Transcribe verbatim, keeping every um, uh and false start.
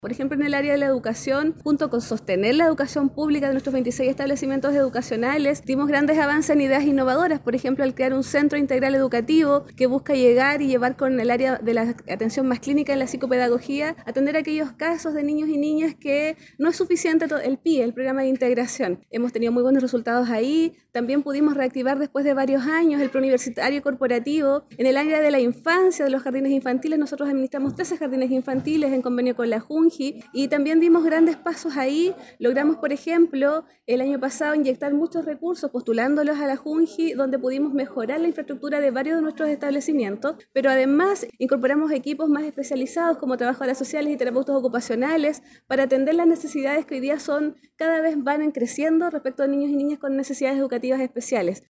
Por ejemplo, en el área de la educación, junto con sostener la educación pública de nuestros veintiséis establecimientos educacionales, dimos grandes avances en ideas innovadoras, por ejemplo, al crear un centro integral educativo que busca llegar y llevar con el área de la atención más clínica en la psicopedagogía, atender aquellos casos de niños y niñas que no es suficiente el P I E, el programa de integración. Hemos tenido muy buenos resultados ahí. También pudimos reactivar después de varios años el preuniversitario corporativo. En el área de la infancia, de los jardines infantiles, nosotros administramos trece jardines infantiles en convenio con la Junji, y también dimos grandes pasos ahí. Logramos, por ejemplo, el año pasado inyectar muchos recursos postulándolos a la Junji, donde pudimos mejorar la infraestructura de varios de nuestros establecimientos, pero además incorporamos equipos más especializados como trabajadoras sociales y terapeutas ocupacionales para atender las necesidades que hoy día son cada vez van creciendo respecto a niños y niñas con necesidades educativas especiales.